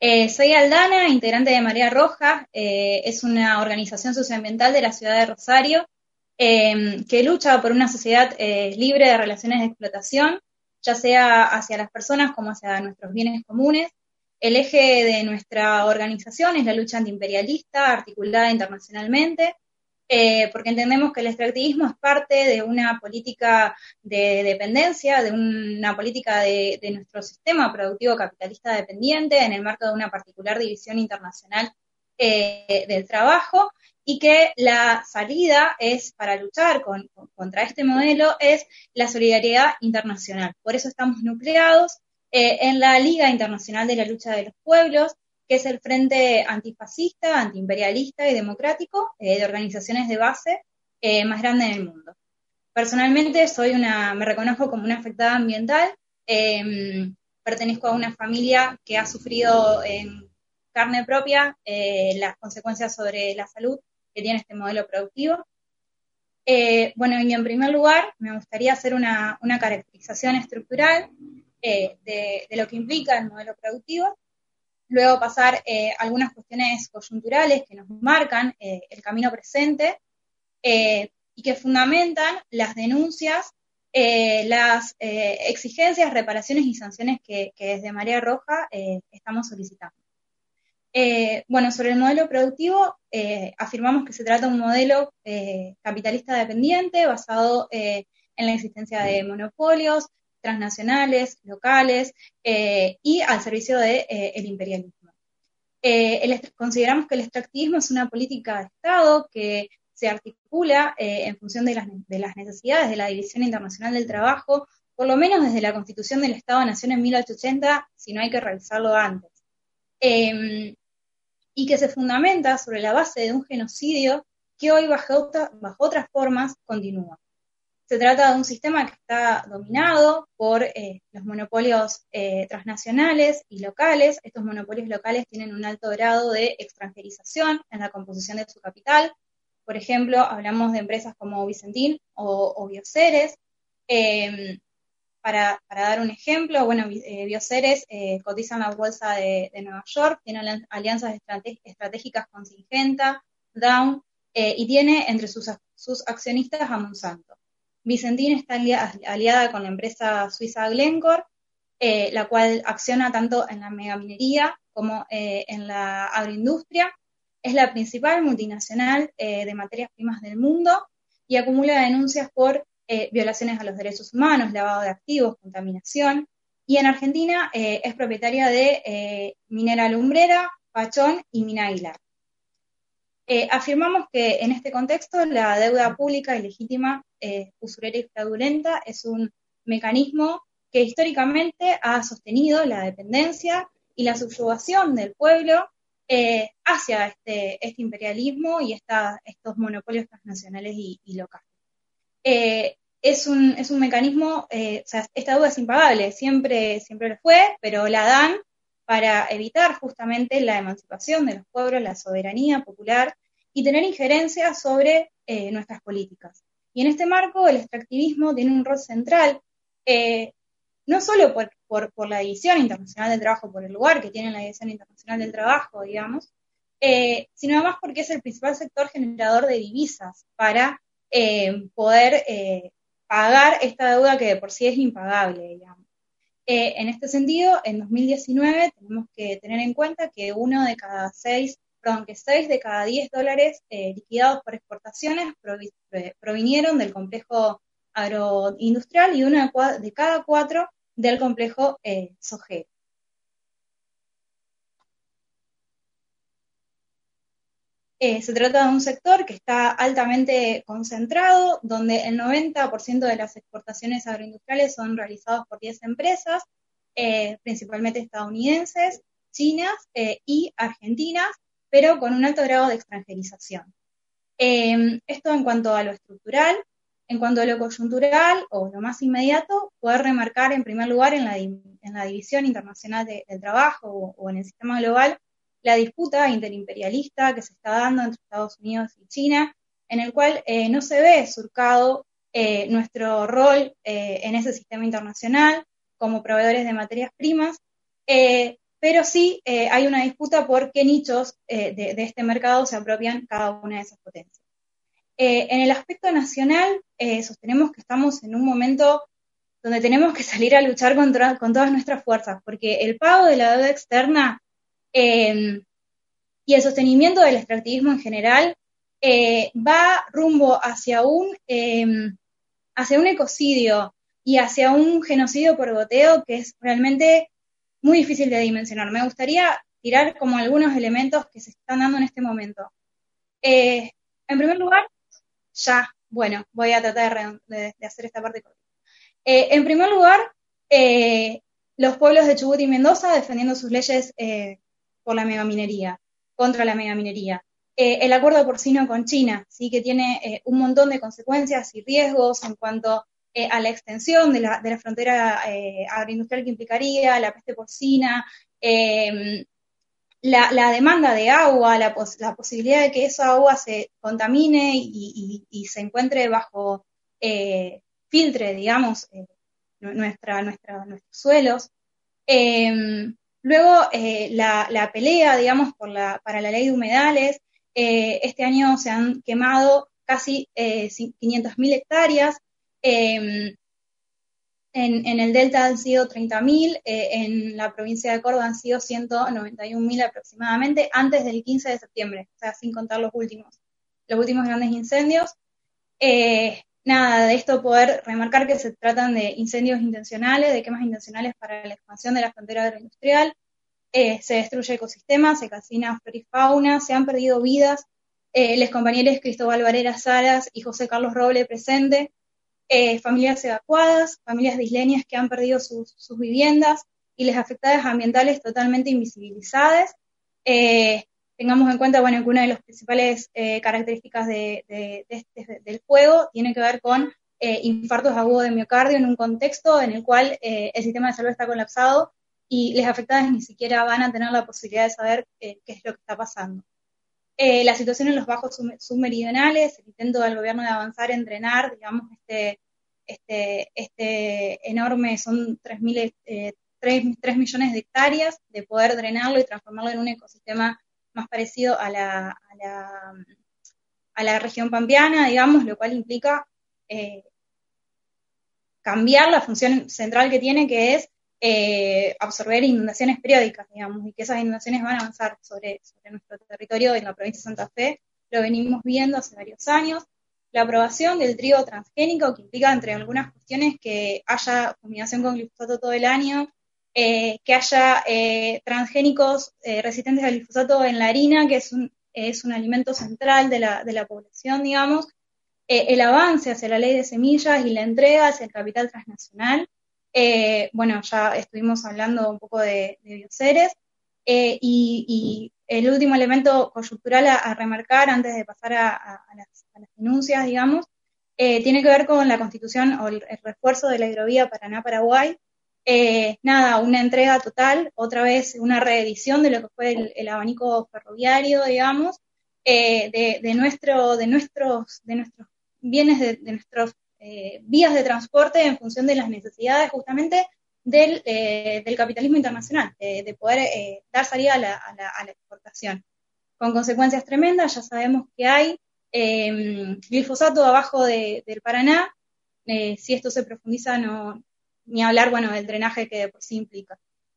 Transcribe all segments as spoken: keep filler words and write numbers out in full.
Eh, soy Aldana, integrante de Marea Roja, eh, es una organización socioambiental de la ciudad de Rosario eh, que lucha por una sociedad eh, libre de relaciones de explotación, ya sea hacia las personas como hacia nuestros bienes comunes. El eje de nuestra organización es la lucha antiimperialista, articulada internacionalmente, eh, porque entendemos que el extractivismo es parte de una política de dependencia, de una política de, de nuestro sistema productivo capitalista dependiente en el marco de una particular división internacional eh, del trabajo, y que la salida es para luchar con, con, contra este modelo es la solidaridad internacional. Por eso estamos nucleados eh, en la Liga Internacional de la Lucha de los Pueblos, que es el frente antifascista, antiimperialista y democrático eh, de organizaciones de base eh, más grande en el mundo. Personalmente soy una, me reconozco como una afectada ambiental, eh, pertenezco a una familia que ha sufrido en carne propia eh, las consecuencias sobre la salud que tiene este modelo productivo. Eh, bueno, y en primer lugar me gustaría hacer una, una caracterización estructural eh, de, de lo que implica el modelo productivo, luego pasar eh, algunas cuestiones coyunturales que nos marcan eh, el camino presente eh, y que fundamentan las denuncias, eh, las eh, exigencias, reparaciones y sanciones que, que desde Marea Roja eh, estamos solicitando. Eh, bueno, sobre el modelo productivo, eh, afirmamos que se trata de un modelo eh, capitalista dependiente basado eh, en la existencia de monopolios transnacionales, locales eh, y al servicio del de, eh, imperialismo. Eh, el, consideramos que el extractivismo es una política de Estado que se articula eh, en función de las, de las necesidades de la División Internacional del Trabajo, por lo menos desde la Constitución del Estado-Nación en mil ochocientos ochenta, si no hay que revisarlo antes. Eh, y que se fundamenta sobre la base de un genocidio que hoy bajo, bajo otras formas continúa. Se trata de un sistema que está dominado por eh, los monopolios eh, transnacionales y locales. Estos monopolios locales tienen un alto grado de extranjerización en la composición de su capital. Por ejemplo, hablamos de empresas como Vicentín o, o Bioceres. Eh, Para, para dar un ejemplo, bueno, eh, Bioceres eh, cotiza en la bolsa de, de Nueva York, tiene alianzas estratég estratégicas con Syngenta, Dow, eh, y tiene entre sus, sus accionistas a Monsanto. Vicentín está aliada, aliada con la empresa suiza Glencore, eh, la cual acciona tanto en la megaminería como eh, en la agroindustria. Es la principal multinacional eh, de materias primas del mundo y acumula denuncias por Eh, violaciones a los derechos humanos, lavado de activos, contaminación, y en Argentina eh, es propietaria de eh, Minera Lumbrera, Pachón y Mina Aguilar. Eh, afirmamos que en este contexto la deuda pública y legítima, eh, usurera y fraudulenta es un mecanismo que históricamente ha sostenido la dependencia y la subyugación del pueblo eh, hacia este, este imperialismo y esta, estos monopolios transnacionales y, y locales. Eh, es, un, es un mecanismo, eh, o sea, esta deuda es impagable, siempre, siempre lo fue, pero la dan para evitar justamente la emancipación de los pueblos, la soberanía popular y tener injerencia sobre eh, nuestras políticas. Y en este marco el extractivismo tiene un rol central, eh, no solo por, por, por la División Internacional del Trabajo, por el lugar que tiene la División Internacional del Trabajo, digamos, eh, sino además porque es el principal sector generador de divisas para Eh, poder eh, pagar esta deuda que de por sí es impagable, digamos. Eh, en este sentido, en dos mil diecinueve tenemos que tener en cuenta que uno de cada seis, perdón, que seis de cada diez dólares eh, liquidados por exportaciones provi provinieron del complejo agroindustrial y uno de, de cada cuatro del complejo eh, sojero. Eh, se trata de un sector que está altamente concentrado, donde el noventa por ciento de las exportaciones agroindustriales son realizadas por diez empresas, eh, principalmente estadounidenses, chinas eh, y argentinas, pero con un alto grado de extranjerización. Eh, esto en cuanto a lo estructural. En cuanto a lo coyuntural o lo más inmediato, poder remarcar en primer lugar en la, en la División Internacional de, del Trabajo o, o en el sistema global la disputa interimperialista que se está dando entre Estados Unidos y China, en el cual eh, no se ve surcado eh, nuestro rol eh, en ese sistema internacional como proveedores de materias primas, eh, pero sí eh, hay una disputa por qué nichos eh, de, de este mercado se apropian cada una de esas potencias. Eh, en el aspecto nacional, eh, sostenemos que estamos en un momento donde tenemos que salir a luchar contra, con todas nuestras fuerzas, porque el pago de la deuda externa eh, y el sostenimiento del extractivismo en general eh, va rumbo hacia un, eh, hacia un ecocidio y hacia un genocidio por goteo que es realmente muy difícil de dimensionar. Me gustaría tirar como algunos elementos que se están dando en este momento. Eh, en primer lugar, ya, bueno, voy a tratar de, de, de hacer esta parte corta. Eh, en primer lugar, eh, los pueblos de Chubut y Mendoza defendiendo sus leyes eh, por la megaminería, contra la megaminería. Eh, el acuerdo porcino con China, sí, que tiene eh, un montón de consecuencias y riesgos en cuanto eh, a la extensión de la, de la frontera eh, agroindustrial que implicaría, la peste porcina, eh, la, la demanda de agua, la, pos la posibilidad de que esa agua se contamine y, y, y se encuentre bajo, eh, filtre, digamos, eh, nuestra, nuestra, nuestros suelos. Eh, luego, eh, la, la pelea, digamos, por la, para la ley de humedales. Eh, este año se han quemado casi eh, quinientas mil hectáreas. Eh, En, en el Delta han sido treinta mil, eh, en la provincia de Córdoba han sido ciento noventa y un mil aproximadamente, antes del quince de septiembre, o sea, sin contar los últimos, los últimos grandes incendios. Eh, nada, de esto poder remarcar que se tratan de incendios intencionales, de quemas intencionales para la expansión de la frontera agroindustrial. Eh, se destruye ecosistemas, se calcina flora y fauna, se han perdido vidas. Eh, los compañeros Cristóbal Varela Salas y José Carlos Roble presente. Eh, familias evacuadas, familias de isleñas que han perdido sus, sus viviendas y las afectadas ambientales totalmente invisibilizadas. Eh, tengamos en cuenta, bueno, que una de las principales eh, características de, de, de este, del fuego tiene que ver con eh, infartos agudos de miocardio en un contexto en el cual eh, el sistema de salud está colapsado y las afectadas ni siquiera van a tener la posibilidad de saber eh, qué es lo que está pasando. Eh, la situación en los bajos submeridionales, el intento del gobierno de avanzar en drenar, digamos, este, este, este enorme, son tres millones de hectáreas, de poder drenarlo y transformarlo en un ecosistema más parecido a la, a la, a la región pampeana, digamos, lo cual implica eh, cambiar la función central que tiene, que es Eh, absorber inundaciones periódicas, digamos, y que esas inundaciones van a avanzar sobre, sobre nuestro territorio en la provincia de Santa Fe. Lo venimos viendo hace varios años. La aprobación del trigo transgénico, que implica, entre algunas cuestiones, que haya fumigación con glifosato todo el año, eh, que haya eh, transgénicos eh, resistentes al glifosato en la harina, que es un, es un alimento central de la, de la población, digamos, eh, el avance hacia la ley de semillas y la entrega hacia el capital transnacional. Eh, bueno, ya estuvimos hablando un poco de, de bioseres, eh, y, y el último elemento coyuntural a, a remarcar antes de pasar a, a, a, las, a las denuncias, digamos, eh, tiene que ver con la constitución o el, el refuerzo de la hidrovía Paraná-Paraguay. Eh, nada, una entrega total, otra vez una reedición de lo que fue el, el abanico ferroviario, digamos, eh, de, de, nuestro, de, nuestros, de nuestros bienes, de, de nuestros Eh, vías de transporte en función de las necesidades justamente del, eh, del capitalismo internacional, de, de poder eh, dar salida a la, a, la, a la exportación, con consecuencias tremendas. Ya sabemos que hay eh, glifosato abajo de, del Paraná, eh, si esto se profundiza, no, ni hablar, bueno, del drenaje que de por sí implica.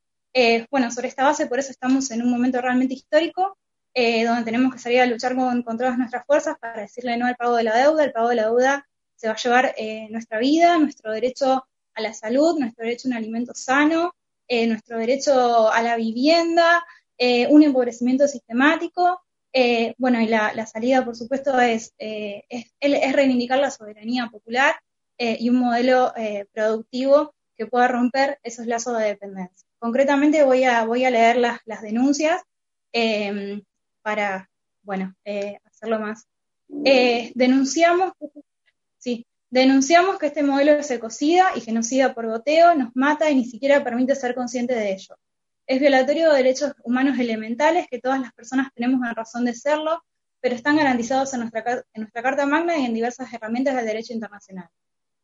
Eh, bueno, sobre esta base, por eso estamos en un momento realmente histórico, eh, donde tenemos que salir a luchar con, con todas nuestras fuerzas para decirle no al pago de la deuda. El pago de la deuda se va a llevar eh, nuestra vida, nuestro derecho a la salud, nuestro derecho a un alimento sano, eh, nuestro derecho a la vivienda, eh, un empobrecimiento sistemático. Eh, bueno, y la, la salida, por supuesto, es, eh, es, es reivindicar la soberanía popular eh, y un modelo eh, productivo que pueda romper esos lazos de dependencia. Concretamente voy a, voy a leer las, las denuncias eh, para, bueno, eh, hacerlo más. Eh, denunciamos... Sí, denunciamos que este modelo es ecocida y genocida por goteo, nos mata y ni siquiera permite ser consciente de ello. Es violatorio de derechos humanos elementales que todas las personas tenemos en razón de serlo, pero están garantizados en nuestra, en nuestra Carta Magna y en diversas herramientas del derecho internacional.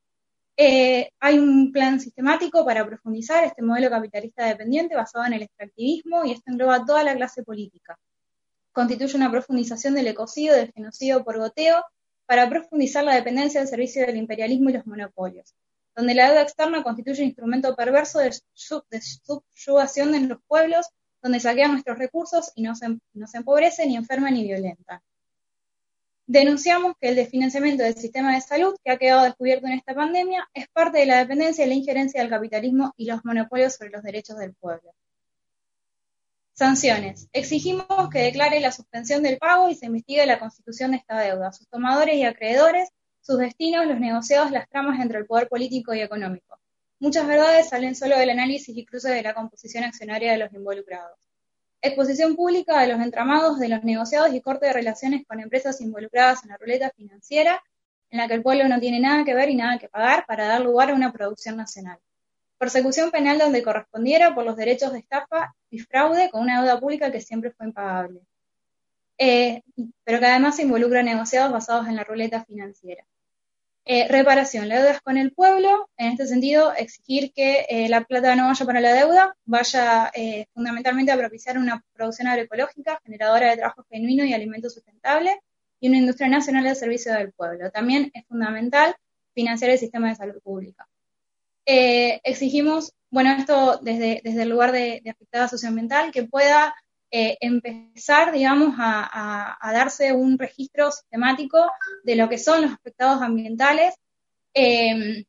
Eh, hay un plan sistemático para profundizar este modelo capitalista dependiente basado en el extractivismo y esto engloba toda la clase política. Constituye una profundización del ecocidio, del genocidio por goteo, para profundizar la dependencia del servicio del imperialismo y los monopolios, donde la deuda externa constituye un instrumento perverso de, sub, de subyugación de los pueblos, donde saquean nuestros recursos y nos, nos empobrecen, ni enferman ni violentan. Denunciamos que el desfinanciamiento del sistema de salud que ha quedado descubierto en esta pandemia es parte de la dependencia y la injerencia del capitalismo y los monopolios sobre los derechos del pueblo. Sanciones. Exigimos que declare la suspensión del pago y se investigue la constitución de esta deuda, sus tomadores y acreedores, sus destinos, los negociados, las tramas entre el poder político y económico. Muchas verdades salen solo del análisis y cruce de la composición accionaria de los involucrados. Exposición pública de los entramados de los negociados y corte de relaciones con empresas involucradas en la ruleta financiera, en la que el pueblo no tiene nada que ver y nada que pagar para dar lugar a una producción nacional. Persecución penal donde correspondiera por los derechos de estafa y fraude con una deuda pública que siempre fue impagable. Eh, pero que además involucra negociados basados en la ruleta financiera. Eh, reparación, la deuda es con el pueblo, en este sentido exigir que eh, la plata no vaya para la deuda, vaya eh, fundamentalmente a propiciar una producción agroecológica, generadora de trabajo genuino y alimento sustentable, y una industria nacional al servicio del pueblo. También es fundamental financiar el sistema de salud pública. Eh, exigimos, bueno, esto desde, desde el lugar de, de afectada socioambiental, que pueda eh, empezar, digamos, a, a, a darse un registro sistemático de lo que son los afectados ambientales, eh,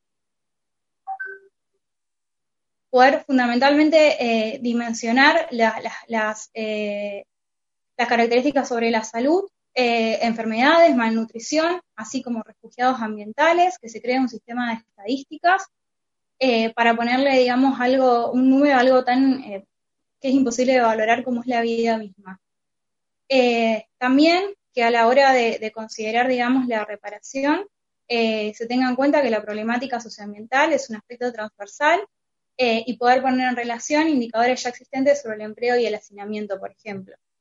poder fundamentalmente eh, dimensionar la, la, las, eh, las características sobre la salud, eh, enfermedades, malnutrición, así como refugiados ambientales, que se cree un sistema de estadísticas, Eh, para ponerle, digamos, algo, un número, algo tan eh, que es imposible de valorar como es la vida misma. Eh, también que a la hora de, de considerar, digamos, la reparación, eh, se tenga en cuenta que la problemática socioambiental es un aspecto transversal eh, y poder poner en relación indicadores ya existentes sobre el empleo y el hacinamiento, por ejemplo.